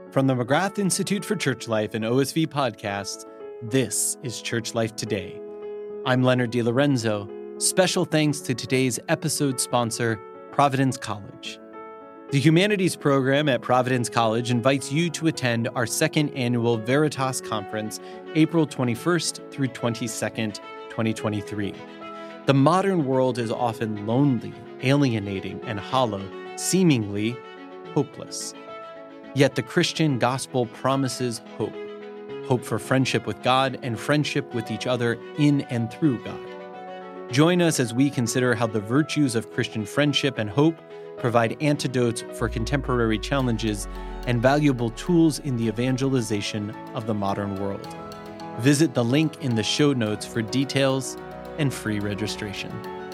From the McGrath Institute for Church Life and OSV Podcasts, this is Church Life Today. I'm Leonard DiLorenzo. Special thanks to today's episode sponsor, Providence College. The Humanities program at Providence College invites you to attend our second annual Veritas Conference, April 21st through 22nd, 2023. The modern world is often lonely, alienating, and hollow, seemingly hopeless. Yet the Christian gospel promises hope. Hope for friendship with God and friendship with each other in and through God. Join us as we consider how the virtues of Christian friendship and hope provide antidotes for contemporary challenges and valuable tools in the evangelization of the modern world. Visit the link in the show notes for details and free registration.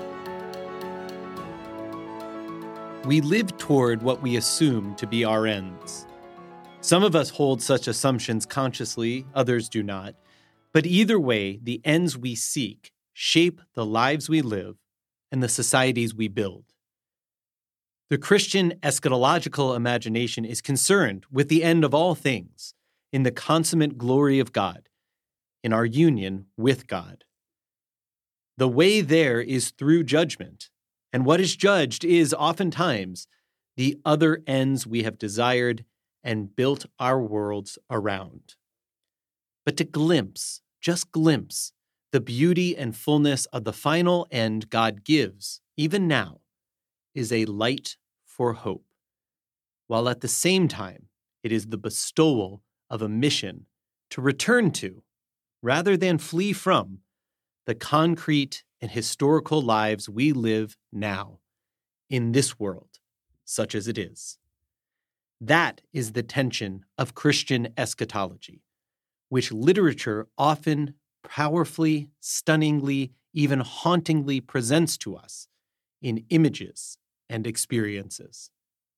We live toward what we assume to be our ends. Some of us hold such assumptions consciously, others do not. But either way, the ends we seek shape the lives we live and the societies we build. The Christian eschatological imagination is concerned with the end of all things, in the consummate glory of God, in our union with God. The way there is through judgment, and what is judged is oftentimes the other ends we have desired and built our worlds around. But to just glimpse, the beauty and fullness of the final end God gives, even now, is a light for hope, while at the same time it is the bestowal of a mission to return to, rather than flee from, the concrete and historical lives we live now, in this world, such as it is. That is the tension of Christian eschatology, which literature often powerfully, stunningly, even hauntingly presents to us in images and experiences.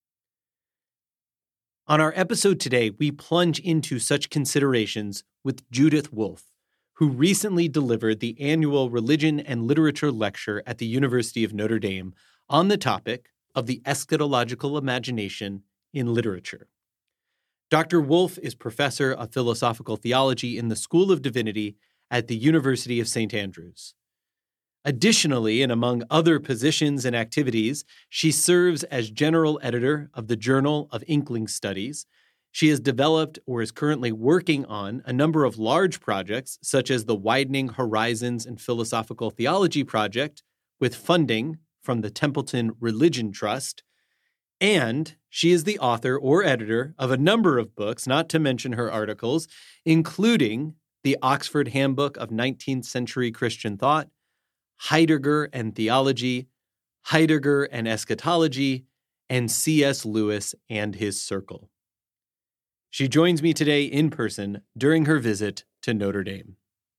On our episode today, we plunge into such considerations with Judith Wolf, who recently delivered the annual Religion and Literature Lecture at the University of Notre Dame on the topic of the eschatological imagination in literature. Dr. Wolf is professor of philosophical theology in the School of Divinity at the University of St. Andrews. Additionally, and among other positions and activities, she serves as general editor of the Journal of Inkling Studies. She has developed or is currently working on a number of large projects, such as the Widening Horizons in Philosophical Theology project, with funding from the Templeton Religion Trust. And she is the author or editor of a number of books, not to mention her articles, including the Oxford Handbook of 19th Century Christian Thought, Heidegger and Theology, Heidegger and Eschatology, and C.S. Lewis and His Circle. She joins me today in person during her visit to Notre Dame.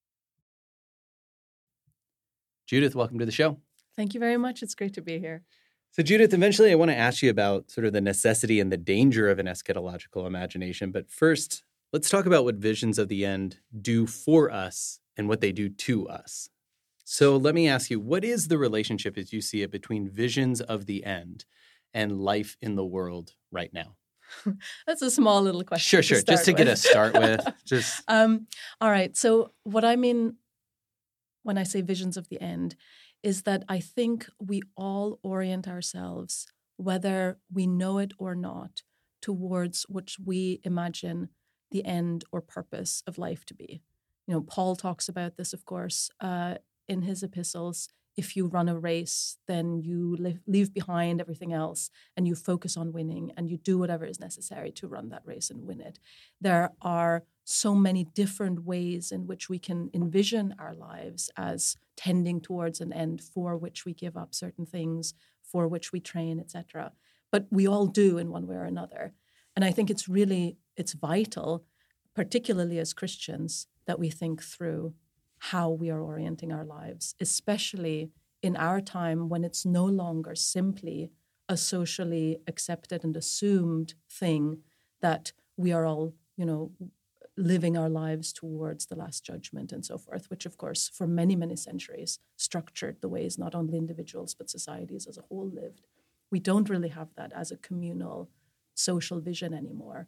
Judith, welcome to the show. Thank you very much. It's great to be here. So, Judith, eventually I want to ask you about sort of the necessity and the danger of an eschatological imagination. But first, let's talk about what visions of the end do for us and what they do to us. So let me ask you, what is the relationship as you see it between visions of the end and life in the world right now? That's a small little question. Sure. Just to get us start with. All right. So what I mean when I say visions of the end is that I think we all orient ourselves, whether we know it or not, towards which we imagine the end or purpose of life to be. You know, Paul talks about this, of course, in his epistles. If you run a race, then you leave behind everything else and you focus on winning and you do whatever is necessary to run that race and win it. There are so many different ways in which we can envision our lives as tending towards an end for which we give up certain things, for which we train, etc. But we all do in one way or another. And I think it's vital, particularly as Christians, that we think through how we are orienting our lives, especially in our time when it's no longer simply a socially accepted and assumed thing that we are all, living our lives towards the Last Judgment and so forth, which, of course, for many, many centuries structured the ways not only individuals but societies as a whole lived. We don't really have that as a communal social vision anymore.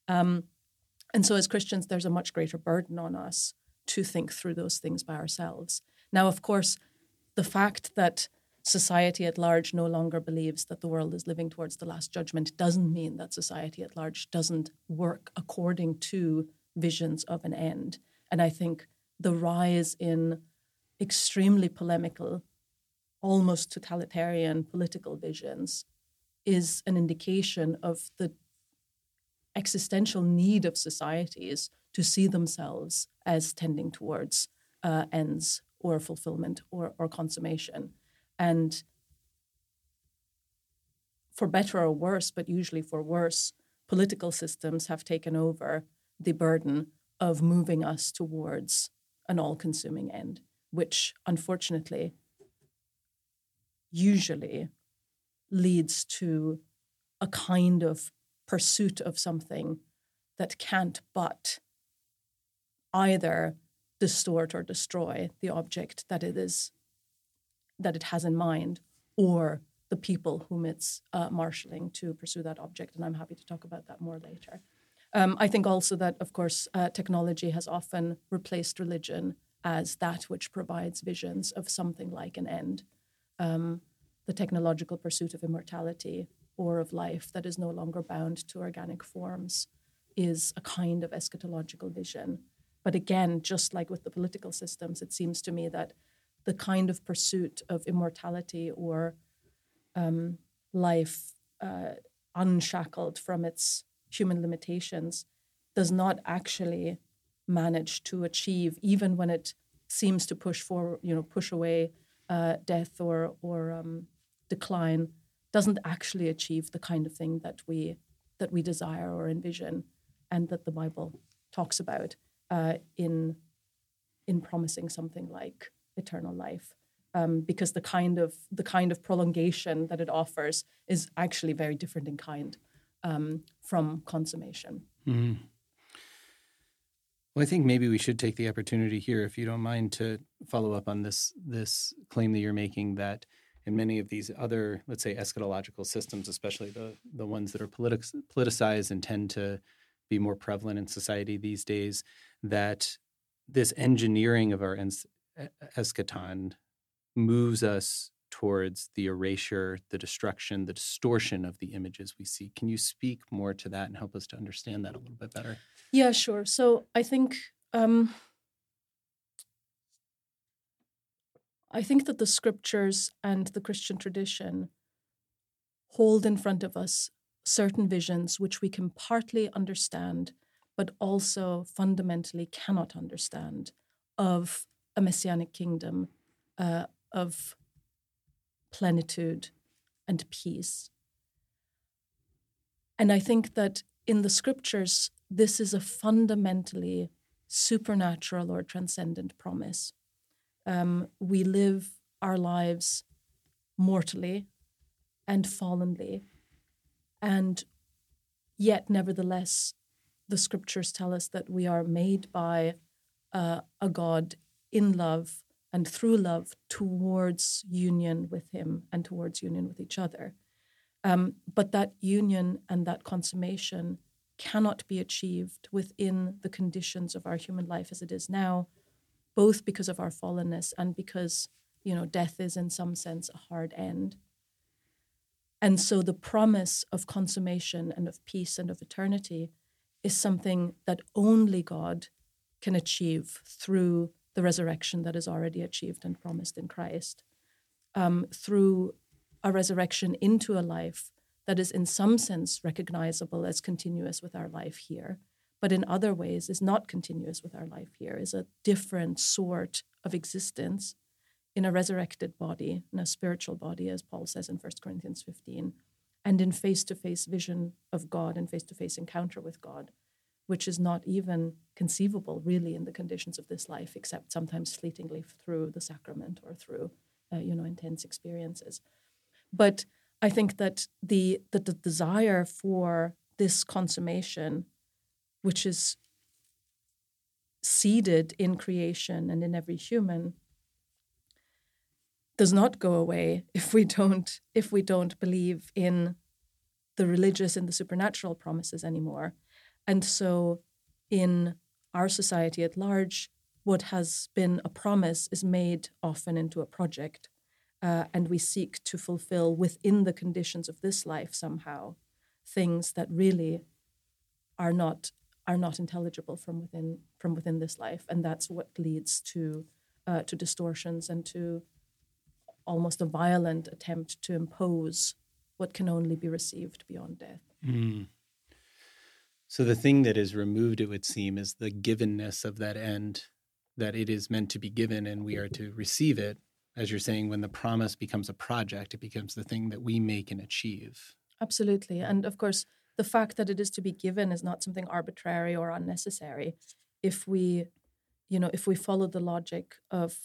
And so as Christians, there's a much greater burden on us to think through those things by ourselves. Now, of course, the fact that society at large no longer believes that the world is living towards the last judgment doesn't mean that society at large doesn't work according to visions of an end. And I think the rise in extremely polemical, almost totalitarian political visions is an indication of the existential need of societies to see themselves as tending towards ends or fulfillment or consummation. And for better or worse, but usually for worse, political systems have taken over the burden of moving us towards an all-consuming end, which unfortunately usually leads to a kind of pursuit of something that can't but either distort or destroy the object that it has in mind, or the people whom it's marshalling to pursue that object. And I'm happy to talk about that more later. I think also that, of course, technology has often replaced religion as that which provides visions of something like an end. The technological pursuit of immortality or of life that is no longer bound to organic forms is a kind of eschatological vision. But again, just like with the political systems, it seems to me that the kind of pursuit of immortality or life unshackled from its human limitations does not actually manage to achieve, even when it seems to push away death or decline, doesn't actually achieve the kind of thing that we desire or envision, and that the Bible talks about in promising something like eternal life, because the kind of prolongation that it offers is actually very different in kind from consummation. Mm-hmm. Well, I think maybe we should take the opportunity here, if you don't mind, to follow up on this claim that you're making, that in many of these other, let's say, eschatological systems, especially the ones that are politicized and tend to be more prevalent in society these days, that this engineering of our eschaton moves us towards the erasure, the destruction, the distortion of the images we see. Can you speak more to that and help us to understand that a little bit better? Yeah, sure. So I think that the scriptures and the Christian tradition hold in front of us certain visions which we can partly understand, but also fundamentally cannot understand, of a messianic kingdom, of plenitude and peace. And I think that in the scriptures, this is a fundamentally supernatural or transcendent promise. We live our lives mortally and fallenly, and yet, nevertheless, the scriptures tell us that we are made by a God in love and through love towards union with him and towards union with each other. But that union and that consummation cannot be achieved within the conditions of our human life as it is now, both because of our fallenness and because, death is in some sense a hard end. And so the promise of consummation and of peace and of eternity is something that only God can achieve through the resurrection that is already achieved and promised in Christ, through a resurrection into a life that is in some sense recognizable as continuous with our life here, but in other ways is not continuous with our life here, is a different sort of existence in a resurrected body, in a spiritual body, as Paul says in 1 Corinthians 15, and in face-to-face vision of God and face-to-face encounter with God, which is not even conceivable really in the conditions of this life, except sometimes fleetingly through the sacrament or through, intense experiences. But I think that the desire for this consummation, which is seeded in creation and in every human, does not go away if we don't believe in the religious and the supernatural promises anymore. And so in our society at large, what has been a promise is made often into a project. And we seek to fulfill within the conditions of this life somehow things that really are not intelligible from within this life, and that's what leads to distortions and to almost a violent attempt to impose what can only be received beyond death. Mm. So the thing that is removed, it would seem, is the givenness of that end, that it is meant to be given and we are to receive it. As you're saying, when the promise becomes a project, it becomes the thing that we make and achieve. Absolutely. And of course, the fact that it is to be given is not something arbitrary or unnecessary. If we follow the logic of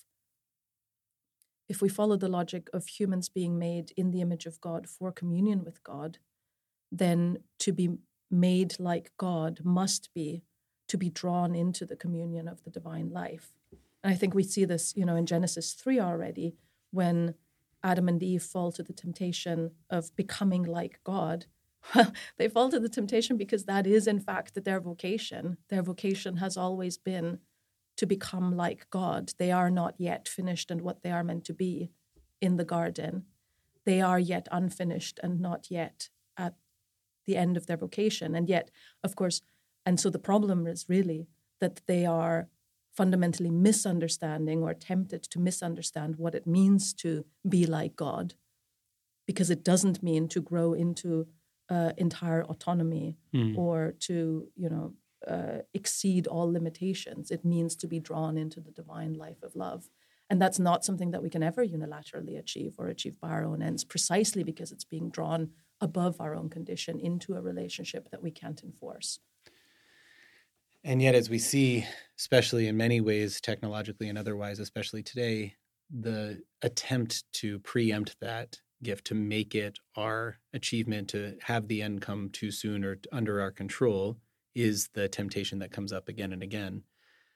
humans being made in the image of God for communion with God, then to be made like God must be to be drawn into the communion of the divine life. And I think we see this, in Genesis 3 already, when Adam and Eve fall to the temptation of becoming like God. Well, they fall to the temptation because that is, in fact, their vocation. Their vocation has always been to become like God. They are not yet finished and what they are meant to be in the garden. They are yet unfinished and not yet at the end of their vocation. And yet, of course, and so the problem is really that they are fundamentally misunderstanding or tempted to misunderstand what it means to be like God, because it doesn't mean to grow into entire autonomy or to, exceed all limitations. It means to be drawn into the divine life of love. And that's not something that we can ever unilaterally achieve or achieve by our own ends, precisely because it's being drawn above our own condition into a relationship that we can't enforce. And yet, as we see, especially in many ways, technologically and otherwise, especially today, the attempt to preempt that gift, to make it our achievement, to have the end come too soon or under our control, is the temptation that comes up again and again.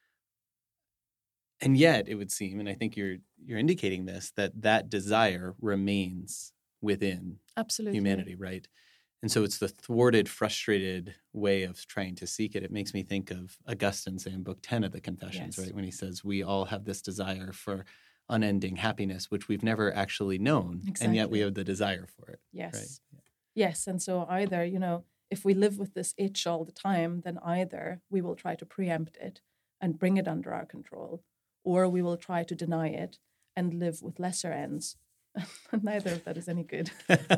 And yet, it would seem, and I think you're indicating this, that desire remains within humanity, right? And so it's the thwarted, frustrated way of trying to seek it. It makes me think of Augustine, say, in Book 10 of the Confessions, right? When he says, we all have this desire for unending happiness, which we've never actually known, and yet we have the desire for it. Yes. Right? Yes, and so either, if we live with this itch all the time, then either we will try to preempt it and bring it under our control, or we will try to deny it and live with lesser ends. Neither of that is any good.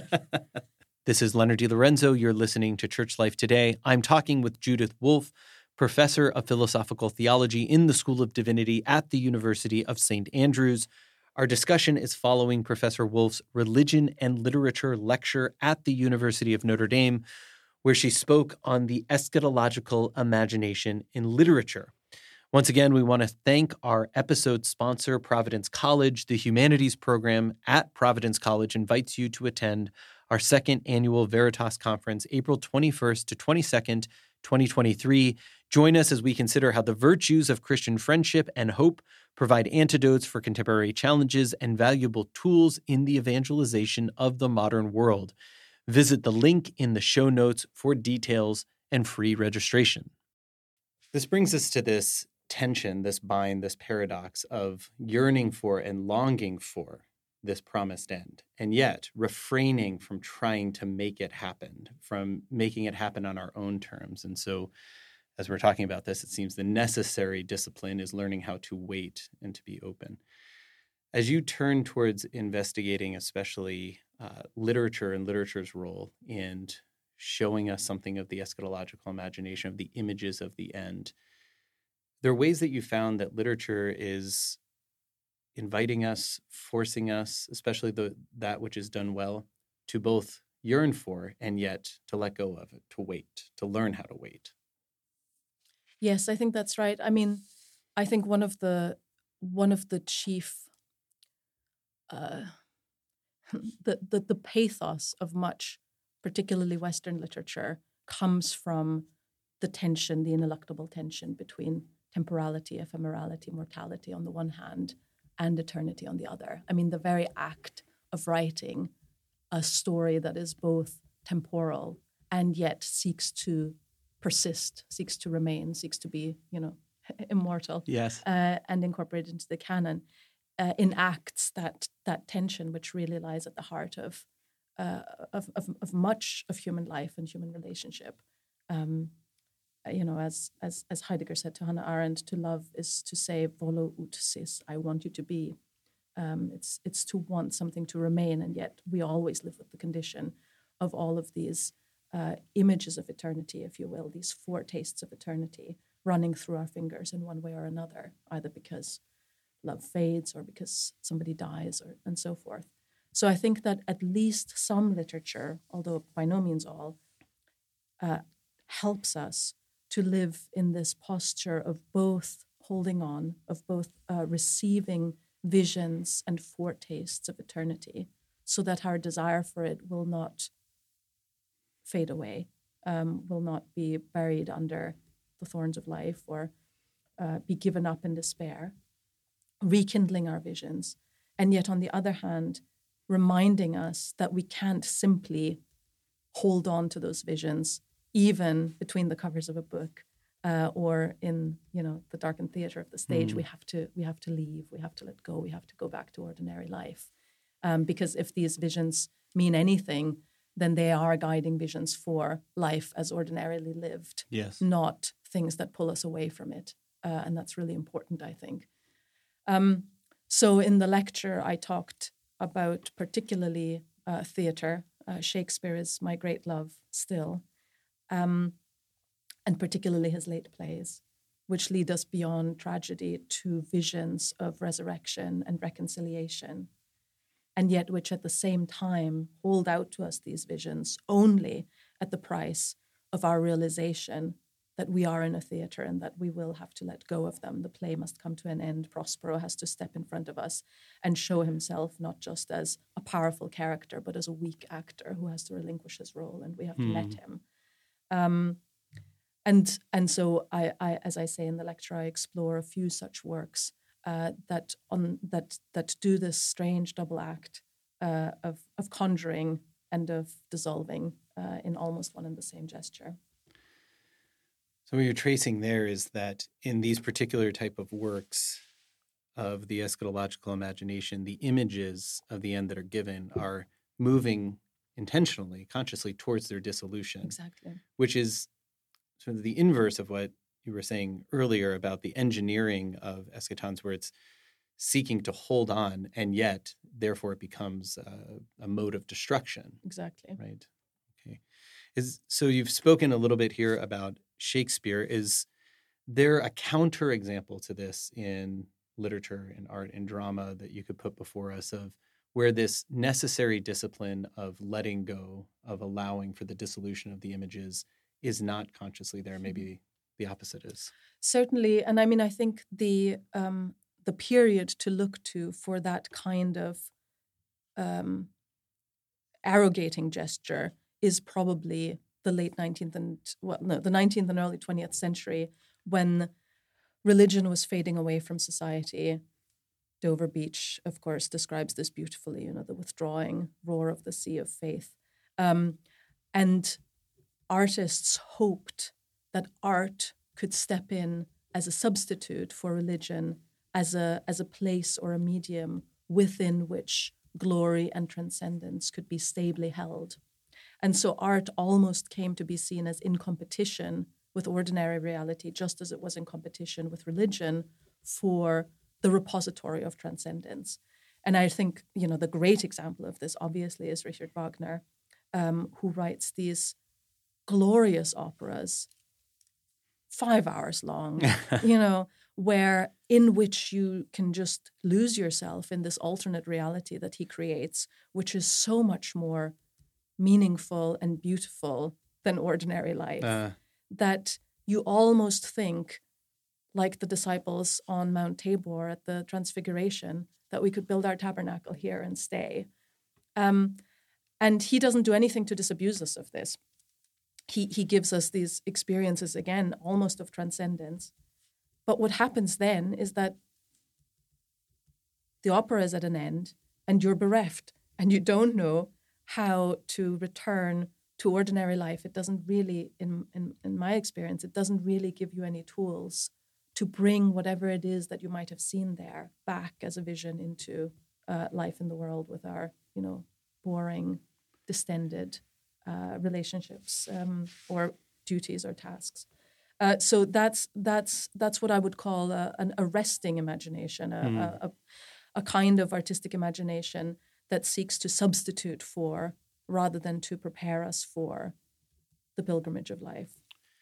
This is Leonard DiLorenzo. You're listening to Church Life Today. I'm talking with Judith Wolff, professor of philosophical theology in the School of Divinity at the University of St. Andrews. Our discussion is following Professor Wolff's Religion and Literature lecture at the University of Notre Dame, where she spoke on the eschatological imagination in literature. Once again, we want to thank our episode sponsor, Providence College. The humanities program at Providence College invites you to attend our second annual Veritas Conference, April 21st to 22nd, 2023. Join us as we consider how the virtues of Christian friendship and hope provide antidotes for contemporary challenges and valuable tools in the evangelization of the modern world. Visit the link in the show notes for details and free registration. This brings us to this tension, this bind, this paradox of yearning for and longing for this promised end, and yet refraining from trying to make it happen, from making it happen on our own terms. And so as we're talking about this, it seems the necessary discipline is learning how to wait and to be open. As you turn towards investigating, especially literature and literature's role in showing us something of the eschatological imagination, of the images of the end, there are ways that you found that literature is inviting us, forcing us, especially that which is done well, to both yearn for and yet to let go of it, to wait, to learn how to wait. Yes, I think that's right. I mean, I think one of the chief the pathos of much, particularly Western literature, comes from the tension, the ineluctable tension between temporality, ephemerality, mortality on the one hand, and eternity on the other. I mean, the very act of writing a story that is both temporal and yet seeks to persist, seeks to remain, seeks to be, immortal. Yes. And incorporated into the canon, enacts that tension, which really lies at the heart of much of human life and human relationship. As Heidegger said to Hannah Arendt, to love is to say "volo ut sis," I want you to be. It's to want something to remain, and yet we always live with the condition of all of these images of eternity, if you will, these foretastes of eternity running through our fingers in one way or another, either because love fades or because somebody dies, and so forth. So I think that at least some literature, although by no means all, helps us to live in this posture of both holding on, of both receiving visions and foretastes of eternity, so that our desire for it will not fade away, will not be buried under the thorns of life or be given up in despair, rekindling our visions, and yet on the other hand, reminding us that we can't simply hold on to those visions, even between the covers of a book or in the darkened theater of the stage. We have to leave, we have to let go, we have to go back to ordinary life, because if these visions mean anything, then they are guiding visions for life as ordinarily lived, yes, not things that pull us away from it, and that's really important, I think. So in the lecture, I talked about particularly theatre. Shakespeare is my great love still, and particularly his late plays, which lead us beyond tragedy to visions of resurrection and reconciliation, and yet which at the same time hold out to us these visions only at the price of our realization that we are in a theatre and that we will have to let go of them. The play must come to an end. Prospero has to step in front of us and show himself not just as a powerful character, but as a weak actor who has to relinquish his role, and we have to let him. And so I, as I say in the lecture, I explore a few such works that do this strange double act of conjuring and of dissolving in almost one and the same gesture. So what you're tracing there is that in these particular type of works of the eschatological imagination, the images of the end that are given are moving intentionally, consciously towards their dissolution. Exactly. Which is sort of the inverse of what you were saying earlier about the engineering of eschatons, where it's seeking to hold on, and yet, therefore, it becomes a mode of destruction. Exactly. Right. Okay. So you've spoken a little bit here about Shakespeare. Is there a counterexample to this in literature and art and drama that you could put before us of where this necessary discipline of letting go, of allowing for the dissolution of the images is not consciously there? Maybe the opposite is. Certainly. And I mean, I think the period to look to for that kind of arrogating gesture is probably the late 19th the 19th and early 20th century, when religion was fading away from society. Dover Beach, of course, describes this beautifully, the withdrawing roar of the sea of faith. And artists hoped that art could step in as a substitute for religion, as a place or a medium within which glory and transcendence could be stably held. And so art almost came to be seen as in competition with ordinary reality, just as it was in competition with religion for the repository of transcendence. And I think, the great example of this, obviously, is Richard Wagner, who writes these glorious operas, 5 hours long, where in which you can just lose yourself in this alternate reality that he creates, which is so much more meaningful and beautiful than ordinary life, that you almost think, like the disciples on Mount Tabor at the Transfiguration, that we could build our tabernacle here and stay. And he doesn't do anything to disabuse us of this. He gives us these experiences, again, almost of transcendence. But what happens then is that the opera is at an end and you're bereft and you don't know how to return to ordinary life, it doesn't really, in my experience, it doesn't really give you any tools to bring whatever it is that you might have seen there back as a vision into life in the world with our, boring, distended relationships or duties or tasks. So that's what I would call a resting imagination, a kind of artistic imagination that seeks to substitute for rather than to prepare us for the pilgrimage of life.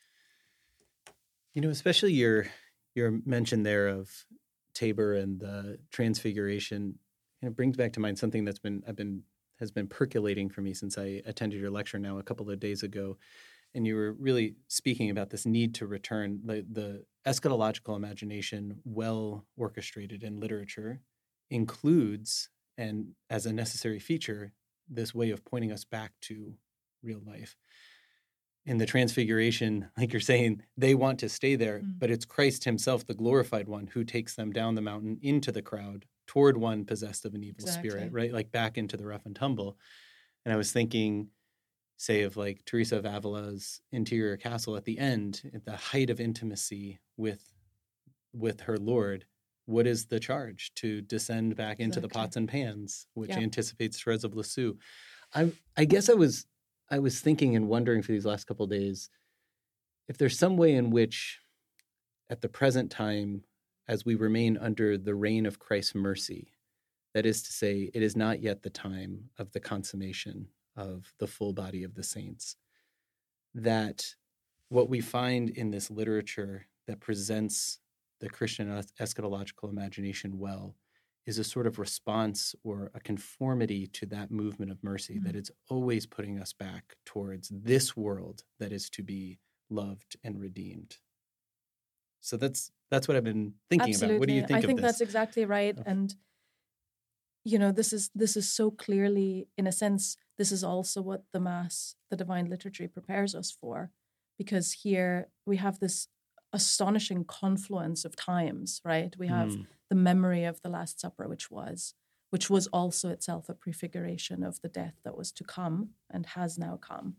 Especially your mention there of Tabor and the Transfiguration, brings back to mind something that's has been percolating for me since I attended your lecture now a couple of days ago. And you were really speaking about this need to return the eschatological imagination, well orchestrated in literature, includes, and as a necessary feature, this way of pointing us back to real life. In the Transfiguration, like you're saying, they want to stay there, but it's Christ himself, the glorified one, who takes them down the mountain into the crowd toward one possessed of an evil spirit, right? Like back into the rough and tumble. And I was thinking, say, of like Teresa of Avila's interior castle at the end, at the height of intimacy with her Lord. What is the charge? To descend back into the pots and pans, which anticipates Therese of Lisieux. I guess I was thinking and wondering for these last couple of days if there's some way in which, at the present time, as we remain under the reign of Christ's mercy, that is to say, it is not yet the time of the consummation of the full body of the saints, that what we find in this literature that presents the Christian eschatological imagination well is a sort of response or a conformity to that movement of mercy, that it's always putting us back towards this world that is to be loved and redeemed. So that's what I've been thinking about. What do you think of this? I think that's exactly right. And, this is so clearly, in a sense, this is also what the Mass, the Divine Liturgy, prepares us for, because here we have this astonishing confluence of times, right? We have the memory of the Last Supper, which was also itself a prefiguration of the death that was to come and has now come.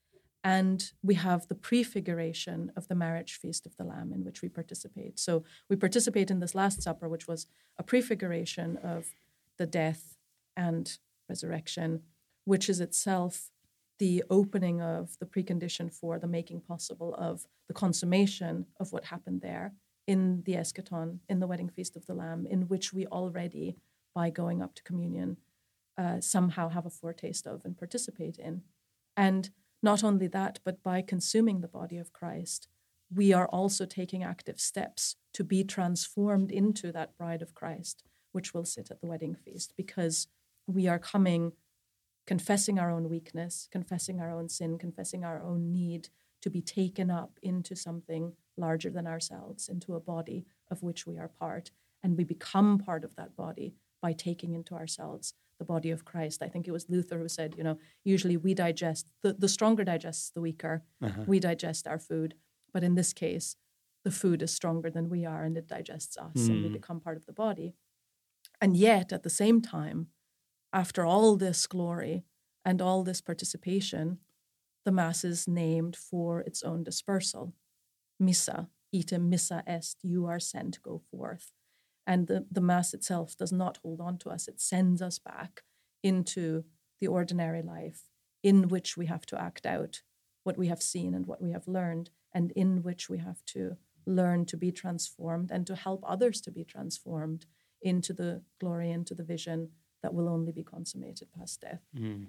And we have the prefiguration of the marriage feast of the Lamb in which we participate. So we participate in this Last Supper, which was a prefiguration of the death and resurrection, which is itself the opening of the precondition for the making possible of the consummation of what happened there in the eschaton, in the wedding feast of the Lamb, in which we already, by going up to communion, somehow have a foretaste of and participate in. And not only that, but by consuming the body of Christ, we are also taking active steps to be transformed into that bride of Christ, which will sit at the wedding feast, because we are coming confessing our own weakness, confessing our own sin, confessing our own need to be taken up into something larger than ourselves, into a body of which we are part. And we become part of that body by taking into ourselves the body of Christ. I think it was Luther who said, usually we digest, the stronger digests the weaker. We digest our food. But in this case, the food is stronger than we are and it digests us and we become part of the body. And yet, at the same time, after all this glory and all this participation, the Mass is named for its own dispersal. Missa, ite missa est, you are sent, go forth. And the Mass itself does not hold on to us. It sends us back into the ordinary life in which we have to act out what we have seen and what we have learned, and in which we have to learn to be transformed and to help others to be transformed into the glory, into the vision that will only be consummated past death.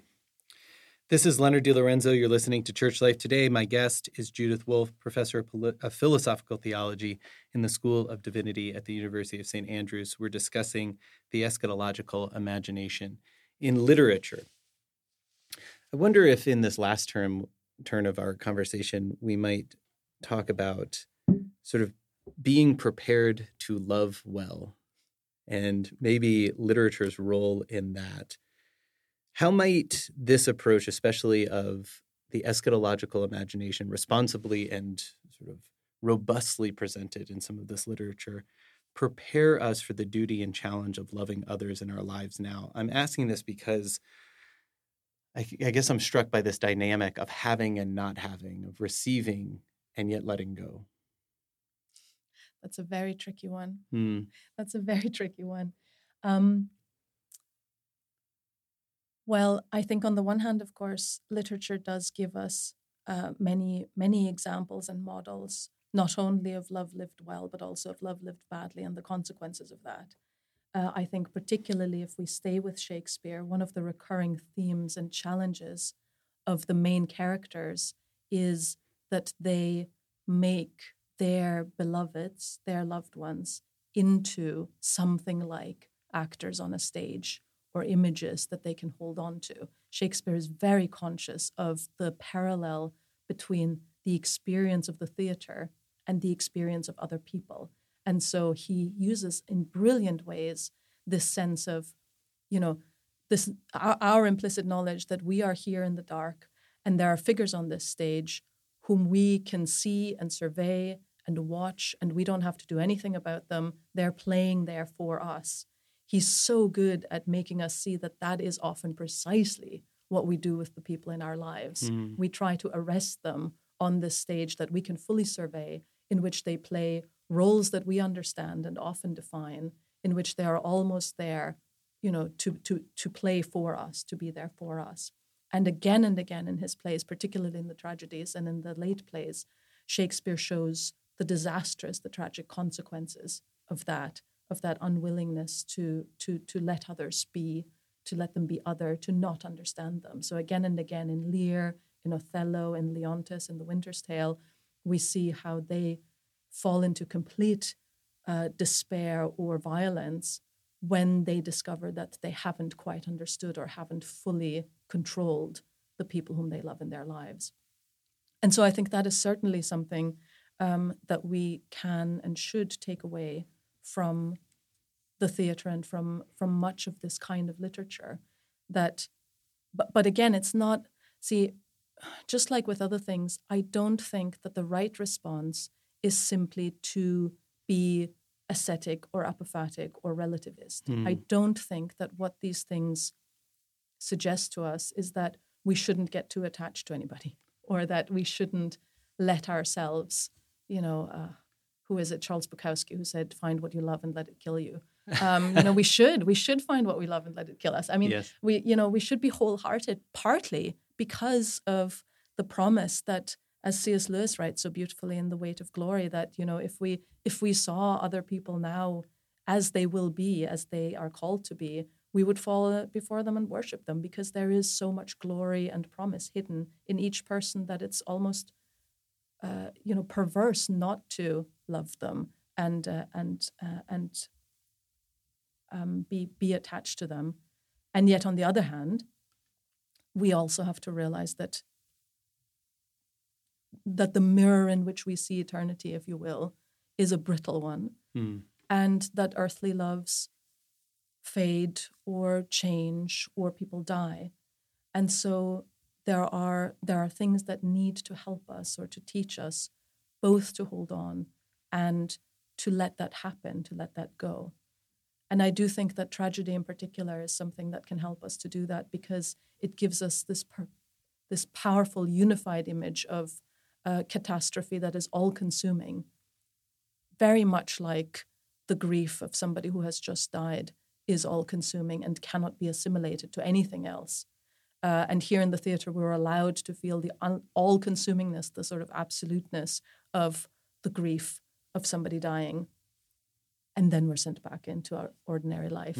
This is Leonard DiLorenzo. You're listening to Church Life Today. My guest is Judith Wolff, professor of philosophical theology in the School of Divinity at the University of St. Andrews. We're discussing the eschatological imagination in literature. I wonder if in this last turn of our conversation, we might talk about sort of being prepared to love well, and maybe literature's role in that. How might this approach, especially of the eschatological imagination, responsibly and sort of robustly presented in some of this literature, prepare us for the duty and challenge of loving others in our lives now? I'm asking this because I guess I'm struck by this dynamic of having and not having, of receiving and yet letting go. That's a very tricky one. Mm. That's a very tricky one. Well, I think on the one hand, of course, literature does give us many, many examples and models, not only of love lived well, but also of love lived badly and the consequences of that. I think particularly if we stay with Shakespeare, one of the recurring themes and challenges of the main characters is that they make their beloveds, their loved ones, into something like actors on a stage or images that they can hold on to. Shakespeare is very conscious of the parallel between the experience of the theater and the experience of other people. And so he uses in brilliant ways this sense of, this our implicit knowledge that we are here in the dark and there are figures on this stage whom we can see and survey and watch, and we don't have to do anything about them. They're playing there for us. He's so good at making us see that that is often precisely what we do with the people in our lives. Mm. We try to arrest them on this stage that we can fully survey, in which they play roles that we understand and often define, in which they are almost there, to play for us, to be there for us. And again in his plays, particularly in the tragedies and in the late plays, Shakespeare shows the disastrous, the tragic consequences of that unwillingness to let others be, to let them be other, to not understand them. So again and again in Lear, in Othello, in Leontes, in The Winter's Tale, we see how they fall into complete despair or violence when they discover that they haven't quite understood or haven't fully controlled the people whom they love in their lives. And so I think that is certainly something that we can and should take away from the theatre and from much of this kind of literature. But again, it's not, see, just like with other things, I don't think that the right response is simply to be ascetic or apophatic or relativist. I don't think that what these things suggest to us is that we shouldn't get too attached to anybody, or that we shouldn't let ourselves, who is it, Charles Bukowski, who said, find what you love and let it kill you. We should find what we love and let it kill us. I mean, yes. we should be wholehearted, partly because of the promise that, as C.S. Lewis writes so beautifully in The Weight of Glory, that, if we saw other people now as they will be, as they are called to be, we would fall before them and worship them, because there is so much glory and promise hidden in each person that it's almost, perverse not to love them and be attached to them. And yet, on the other hand, we also have to realize that the mirror in which we see eternity, if you will, is a brittle one, and that earthly loves fade or change or people die. And so there are things that need to help us or to teach us both to hold on and to let that happen, to let that go. And I do think that tragedy in particular is something that can help us to do that, because it gives us this powerful unified image of catastrophe that is all-consuming, very much like the grief of somebody who has just died is all-consuming and cannot be assimilated to anything else. And here in the theatre, we're allowed to feel the all-consumingness, the sort of absoluteness of the grief of somebody dying. And then we're sent back into our ordinary life.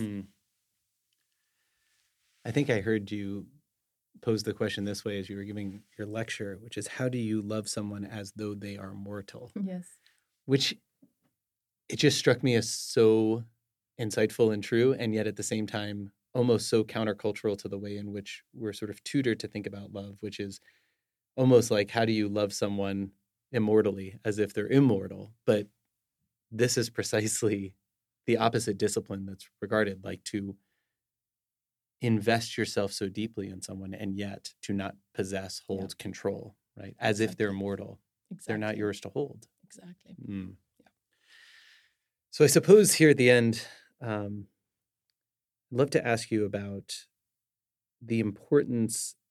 I think I heard you pose the question this way as you were giving your lecture, which is, how do you love someone as though they are mortal? Yes. Which, it just struck me as so insightful and true, and yet at the same time almost so countercultural to the way in which we're sort of tutored to think about love, which is almost like, how do you love someone immortally, as if they're immortal? But this is precisely the opposite discipline that's regarded, like to invest yourself so deeply in someone and yet to not possess, hold, control, right? As if they're mortal. They're not yours to hold. Exactly. Yeah. So I suppose here at the end, I'd love to ask you about the importance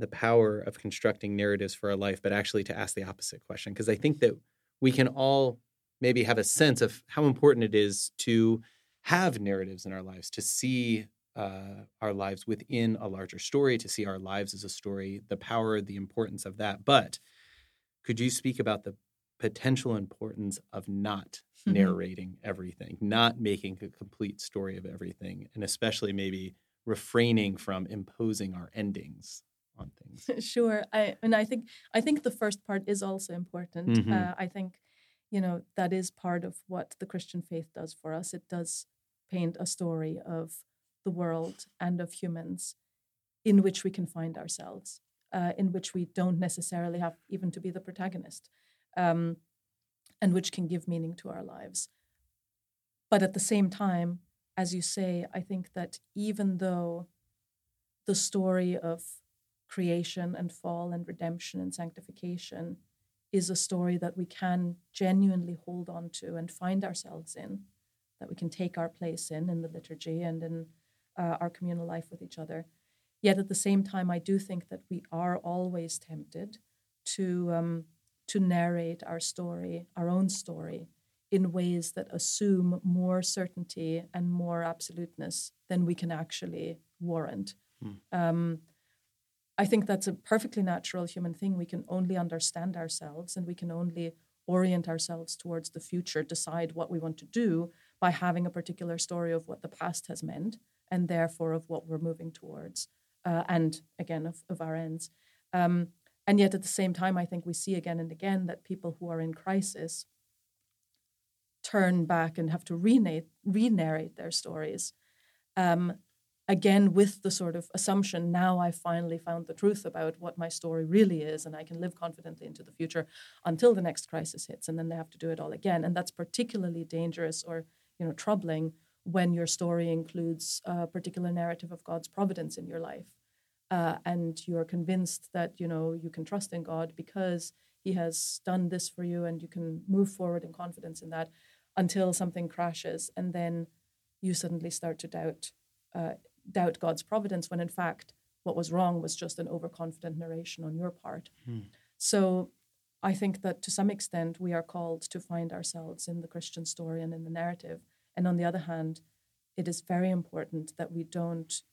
the power of constructing narratives for our life, but actually to ask the opposite question. Because I think that we can all maybe have a sense of how important it is to have narratives in our lives, to see our lives within a larger story, to see our lives as a story, the power, the importance of that. But could you speak about the potential importance of not narrating everything, not making a complete story of everything, and especially maybe refraining from imposing our endings on things? Sure. I think the first part is also important. Mm-hmm. I think, that is part of what the Christian faith does for us. It does paint a story of the world and of humans in which we can find ourselves, in which we don't necessarily have even to be the protagonist, and which can give meaning to our lives. But at the same time, as you say, I think that even though the story of creation and fall and redemption and sanctification is a story that we can genuinely hold on to and find ourselves in, that we can take our place in the liturgy and in our communal life with each other. Yet at the same time, I do think that we are always tempted to narrate our story, our own story, in ways that assume more certainty and more absoluteness than we can actually warrant. I think that's a perfectly natural human thing. We can only understand ourselves and we can only orient ourselves towards the future, decide what we want to do by having a particular story of what the past has meant and therefore of what we're moving towards, and again, of our ends. And yet at the same time, I think we see again and again that people who are in crisis turn back and have to re-narrate their stories. Again, with the sort of assumption, now I've finally found the truth about what my story really is, and I can live confidently into the future until the next crisis hits, and then they have to do it all again. And that's particularly dangerous or, troubling when your story includes a particular narrative of God's providence in your life. And you're convinced that, you can trust in God because he has done this for you and you can move forward in confidence in that until something crashes. And then you suddenly start to doubt God's providence when in fact what was wrong was just an overconfident narration on your part. So I think that to some extent we are called to find ourselves in the Christian story and in the narrative. And on the other hand, it is very important that we don't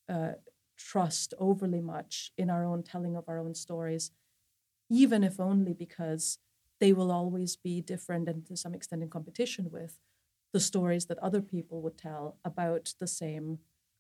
trust overly much in our own telling of our own stories, even if only because they will always be different and to some extent in competition with the stories that other people would tell about the same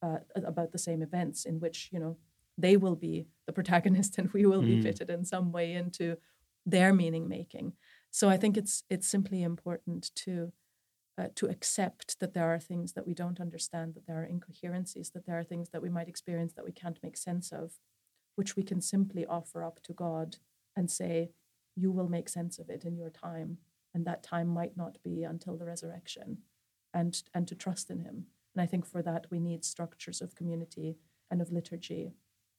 events in which, they will be the protagonist and we will be fitted in some way into their meaning making. So I think it's simply important to accept that there are things that we don't understand, that there are incoherencies, that there are things that we might experience that we can't make sense of, which we can simply offer up to God and say, you will make sense of it in your time. And that time might not be until the resurrection, and to trust in him. And I think for that, we need structures of community and of liturgy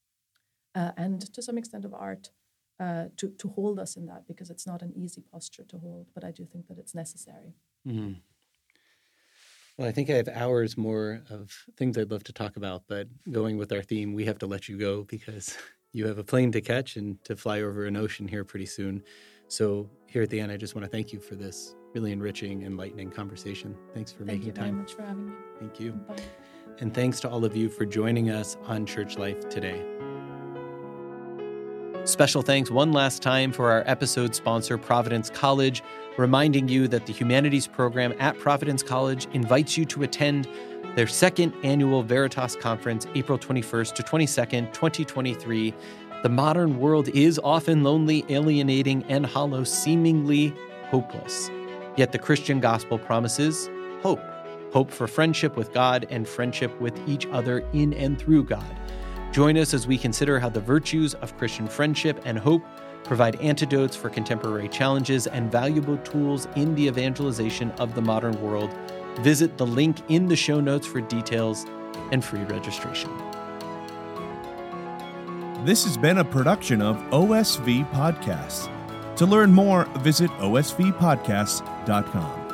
and to some extent of art to hold us in that, because it's not an easy posture to hold, but I do think that it's necessary. Mm-hmm. Well, I think I have hours more of things I'd love to talk about, but going with our theme, we have to let you go because you have a plane to catch and to fly over an ocean here pretty soon. So here at the end, I just want to thank you for this really enriching, enlightening conversation. Thanks for making time. Thank you very much for having me. Thank you. Bye. And thanks to all of you for joining us on Church Life today. Special thanks one last time for our episode sponsor, Providence College, reminding you that the Humanities program at Providence College invites you to attend their second annual Veritas Conference, April 21st to 22nd, 2023. The modern world is often lonely, alienating, and hollow, seemingly hopeless. Yet the Christian gospel promises hope. Hope for friendship with God and friendship with each other in and through God. Join us as we consider how the virtues of Christian friendship and hope provide antidotes for contemporary challenges and valuable tools in the evangelization of the modern world. Visit the link in the show notes for details and free registration. This has been a production of OSV Podcasts. To learn more, visit osvpodcasts.com.